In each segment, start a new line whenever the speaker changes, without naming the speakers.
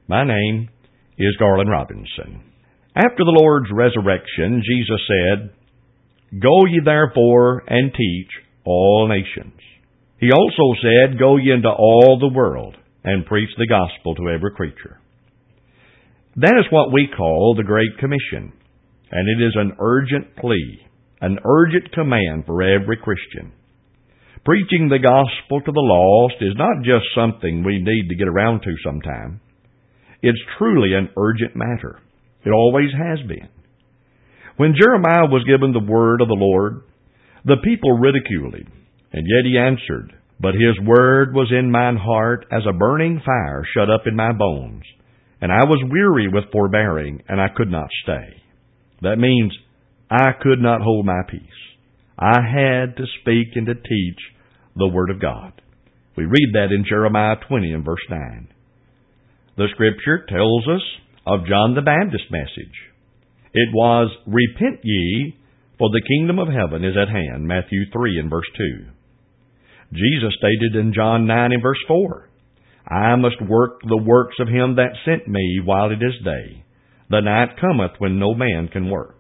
My name is Garland Robinson. After the Lord's resurrection, Jesus said, "Go ye therefore and teach all nations." He also said, "Go ye into all the world and preach the gospel to every creature." That is what we call the Great Commission, and it is an urgent plea, an urgent command for every Christian. Preaching the gospel to the lost is not just something we need to get around to sometime. It's truly an urgent matter. It always has been. When Jeremiah was given the word of the Lord, the people ridiculed him, and yet he answered, "But his word was in mine heart as a burning fire shut up in my bones, and I was weary with forbearing, and I could not stay." That means I could not hold my peace. I had to speak and to teach the Word of God. We read that in Jeremiah 20 and verse 9. The Scripture tells us of John the Baptist's message. It was, "Repent ye, for the kingdom of heaven is at hand," Matthew 3 and verse 2. Jesus stated in John 9 and verse 4, "I must work the works of him that sent me while it is day. The night cometh when no man can work."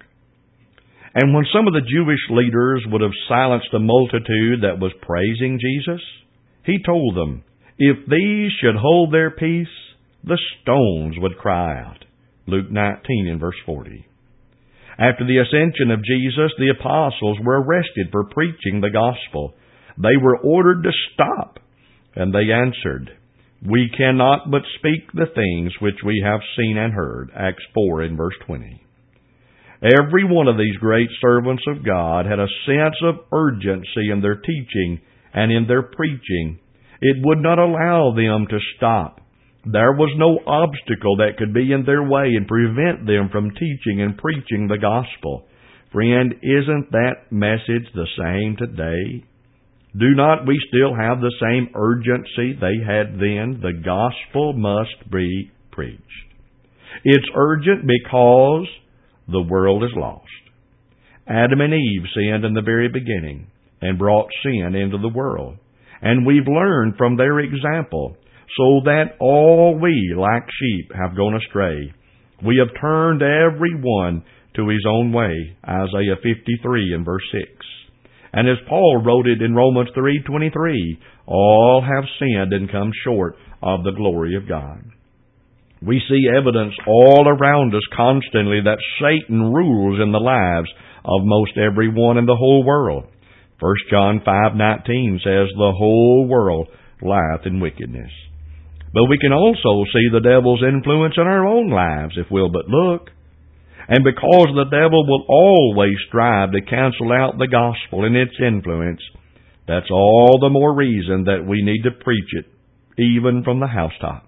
And when some of the Jewish leaders would have silenced the multitude that was praising Jesus, he told them, "If these should hold their peace, the stones would cry out." Luke 19 and verse 40. After the ascension of Jesus, the apostles were arrested for preaching the gospel. They were ordered to stop, and they answered, "We cannot but speak the things which we have seen and heard." Acts 4 and verse 20. Every one of these great servants of God had a sense of urgency in their teaching and in their preaching. It would not allow them to stop. There was no obstacle that could be in their way and prevent them from teaching and preaching the gospel. Friend, isn't that message the same today? Do not we still have the same urgency they had then? The gospel must be preached. It's urgent because the world is lost. Adam and Eve sinned in the very beginning and brought sin into the world. And we've learned from their example, so that all we, like sheep, have gone astray. We have turned every one to his own way. Isaiah 53 and verse 6. And as Paul wrote it in Romans 3:23, all have sinned and come short of the glory of God. We see evidence all around us constantly that Satan rules in the lives of most everyone in the whole world. 1 John 5:19 says, "The whole world lieth in wickedness." But we can also see the devil's influence in our own lives if we'll but look. And because the devil will always strive to cancel out the gospel and its influence, that's all the more reason that we need to preach it, even from the housetops.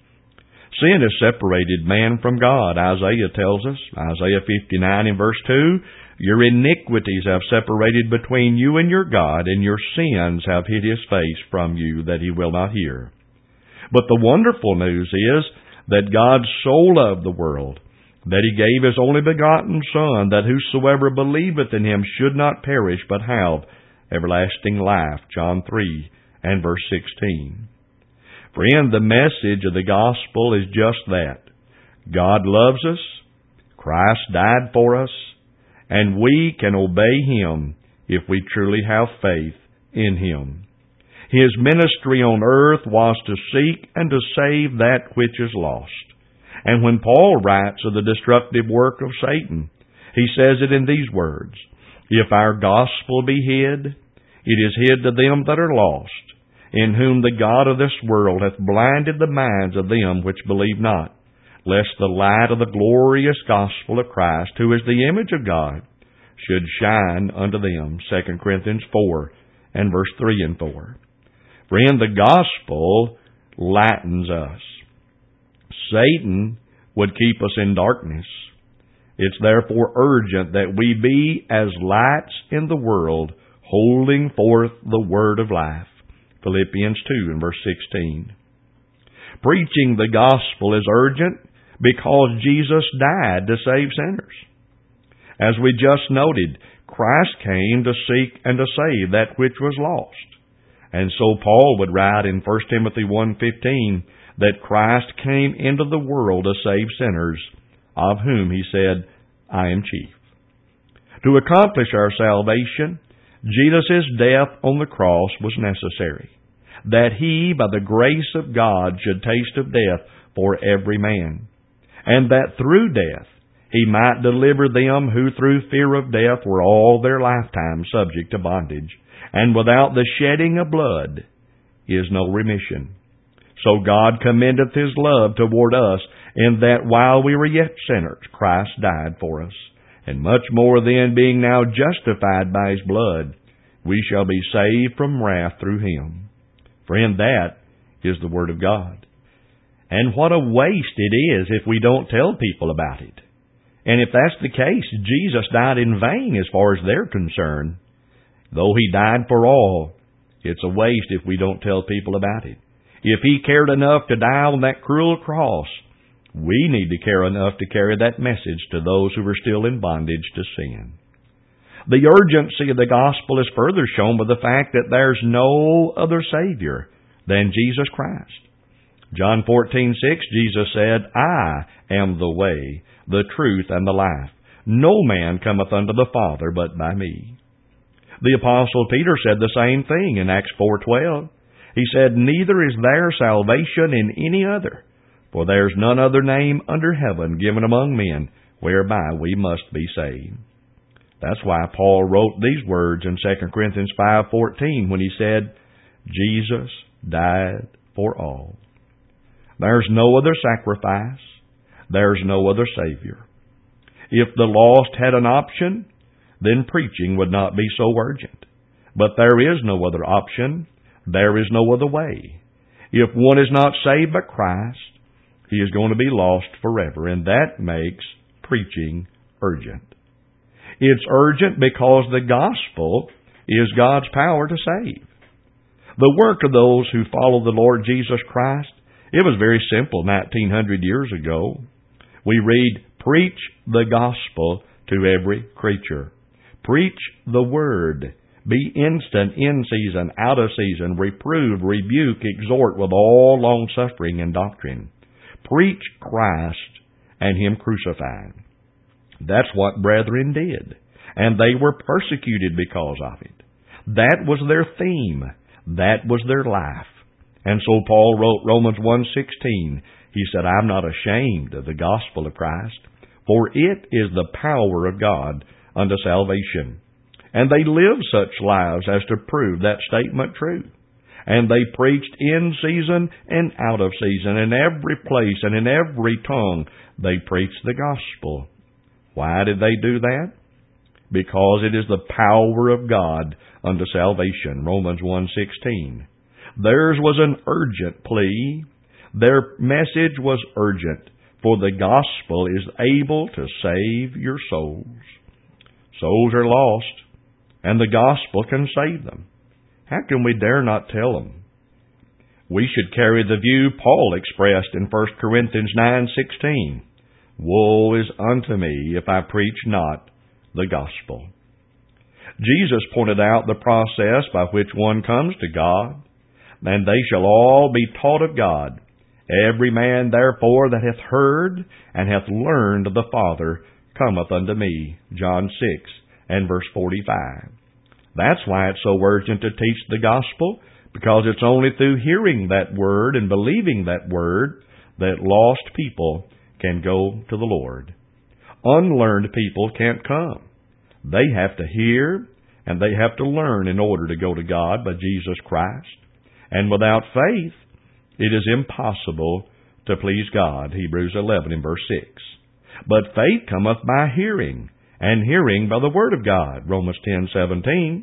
Sin has separated man from God, Isaiah tells us, Isaiah 59 and verse 2, "Your iniquities have separated between you and your God, and your sins have hid his face from you, that he will not hear." But the wonderful news is that God so loved the world that he gave his only begotten Son, that whosoever believeth in him should not perish, but have everlasting life. John 3 and verse 16. Friend, the message of the gospel is just that. God loves us, Christ died for us, and we can obey him if we truly have faith in him. His ministry on earth was to seek and to save that which is lost. And when Paul writes of the destructive work of Satan, he says it in these words, "If our gospel be hid, it is hid to them that are lost, in whom the God of this world hath blinded the minds of them which believe not, lest the light of the glorious gospel of Christ, who is the image of God, should shine unto them." 2 Corinthians 4 and verse 3 and 4. Friend, the gospel lightens us. Satan would keep us in darkness. It's therefore urgent that we be as lights in the world, holding forth the word of life. Philippians 2 and verse 16. Preaching the gospel is urgent because Jesus died to save sinners. As we just noted, Christ came to seek and to save that which was lost. And so Paul would write in 1 Timothy 1:15 that Christ came into the world to save sinners, of whom he said, I am chief. To accomplish our salvation, Jesus' death on the cross was necessary, that he, by the grace of God, should taste of death for every man, and that through death he might deliver them who through fear of death were all their lifetime subject to bondage, and without the shedding of blood is no remission. So God commendeth his love toward us, in that while we were yet sinners, Christ died for us. And much more then, being now justified by his blood, we shall be saved from wrath through him. Friend, that is the Word of God. And what a waste it is if we don't tell people about it. And if that's the case, Jesus died in vain as far as they're concerned. Though he died for all, it's a waste if we don't tell people about it. If he cared enough to die on that cruel cross, we need to care enough to carry that message to those who are still in bondage to sin. The urgency of the gospel is further shown by the fact that there's no other Savior than Jesus Christ. John 14:6, Jesus said, I am the way, the truth, and the life. No man cometh unto the Father but by me. The Apostle Peter said the same thing in Acts 4:12. He said, Neither is there salvation in any other, for there is none other name under heaven given among men whereby we must be saved. That's why Paul wrote these words in 2 Corinthians 5:14 when he said, Jesus died for all. There's no other sacrifice. There's no other Savior. If the lost had an option, then preaching would not be so urgent. But there is no other option. There is no other way. If one is not saved by Christ, he is going to be lost forever, and that makes preaching urgent. It's urgent because the gospel is God's power to save. The work of those who follow the Lord Jesus Christ, it was very simple 1900 years ago. We read, Preach the gospel to every creature. Preach the word. Be instant in season, out of season. Reprove, rebuke, exhort with all longsuffering and doctrine. Preach Christ and him crucified. That's what brethren did. And they were persecuted because of it. That was their theme. That was their life. And so Paul wrote Romans 1:16. He said, I'm not ashamed of the gospel of Christ, for it is the power of God unto salvation. And they lived such lives as to prove that statement true. And they preached in season and out of season, in every place and in every tongue they preached the gospel. Why did they do that? Because it is the power of God unto salvation. Romans 1:16. Theirs was an urgent plea. Their message was urgent, for the gospel is able to save your souls. Souls are lost, and the gospel can save them. How can we dare not tell them? We should carry the view Paul expressed in 1 Corinthians 9:16. Woe is unto me if I preach not the gospel. Jesus pointed out the process by which one comes to God, and they shall all be taught of God. Every man therefore that hath heard and hath learned of the Father cometh unto me. John 6 and verse 45. That's why it's so urgent to teach the gospel, because it's only through hearing that word and believing that word that lost people can go to the Lord. Unlearned people can't come. They have to hear and they have to learn in order to go to God by Jesus Christ. And without faith, it is impossible to please God. Hebrews 11 and verse 6. But faith cometh by hearing, and hearing by the word of God. Romans 10:17.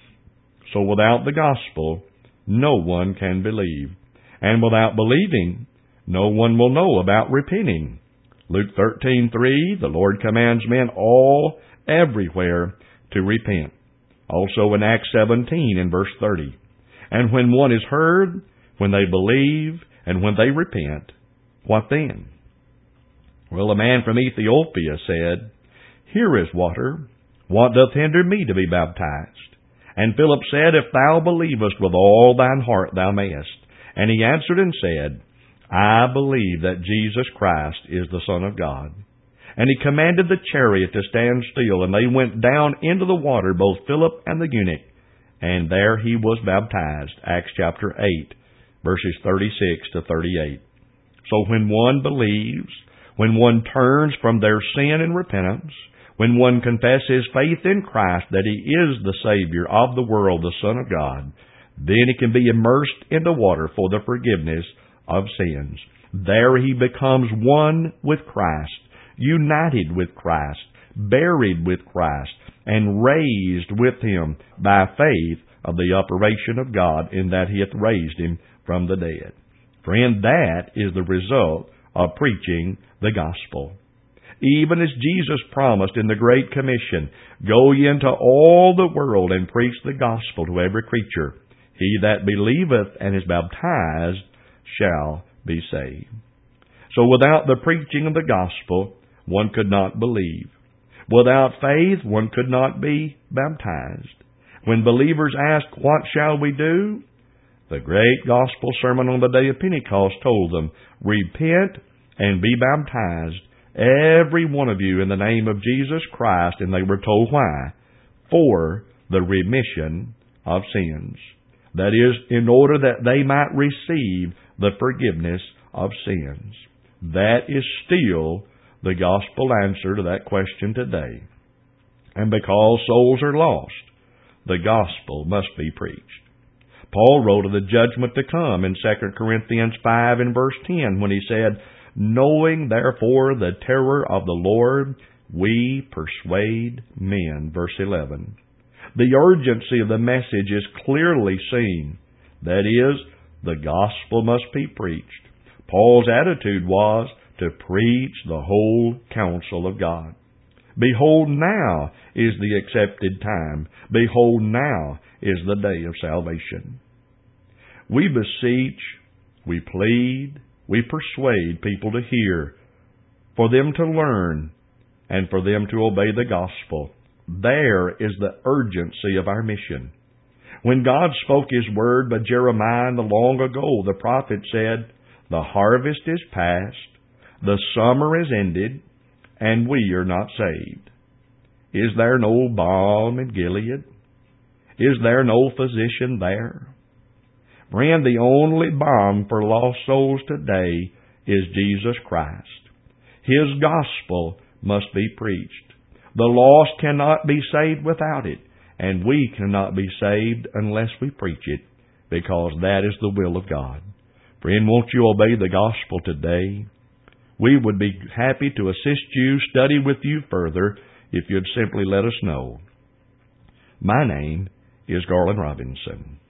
So without the gospel, no one can believe. And without believing, no one will know about repenting. Luke 13:3, the Lord commands men all, everywhere, to repent. Also in Acts 17 and verse 30. And when one is heard, when they believe, and when they repent, what then? Well, a man from Ethiopia said, Here is water. What doth hinder me to be baptized? And Philip said, If thou believest with all thine heart, thou mayest. And he answered and said, I believe that Jesus Christ is the Son of God. And he commanded the chariot to stand still, and they went down into the water, both Philip and the eunuch. And there he was baptized. Acts chapter 8, verses 36 to 38. So when one believes, when one turns from their sin in repentance, when one confesses faith in Christ that he is the Savior of the world, the Son of God, then he can be immersed in the water for the forgiveness of sins. There he becomes one with Christ, united with Christ, buried with Christ, and raised with him by faith of the operation of God in that he hath raised him from the dead. Friend, that is the result of preaching the gospel. Even as Jesus promised in the Great Commission, go ye into all the world and preach the gospel to every creature. He that believeth and is baptized shall be saved. So without the preaching of the gospel, one could not believe. Without faith, one could not be baptized. When believers ask, what shall we do? The great gospel sermon on the day of Pentecost told them, repent and be baptized, every one of you, in the name of Jesus Christ. And they were told why? For the remission of sins. That is, in order that they might receive the forgiveness of sins. That is still the gospel answer to that question today. And because souls are lost, the gospel must be preached. Paul wrote of the judgment to come in 2 Corinthians 5 and verse 10 when he said, knowing therefore the terror of the Lord, we persuade men. Verse 11. The urgency of the message is clearly seen. That is, the gospel must be preached. Paul's attitude was to preach the whole counsel of God. Behold, now is the accepted time. Behold, now is the day of salvation. We beseech, we plead, we persuade people to hear, for them to learn, and for them to obey the gospel. There is the urgency of our mission. When God spoke His word by Jeremiah long ago, the prophet said, the harvest is past, the summer is ended, and we are not saved. Is there no balm in Gilead? Is there no physician there? Friend, the only balm for lost souls today is Jesus Christ. His gospel must be preached. The lost cannot be saved without it, and we cannot be saved unless we preach it, because that is the will of God. Friend, won't you obey the gospel today? We would be happy to assist you, study with you further, if you'd simply let us know. My name is Garland Robinson.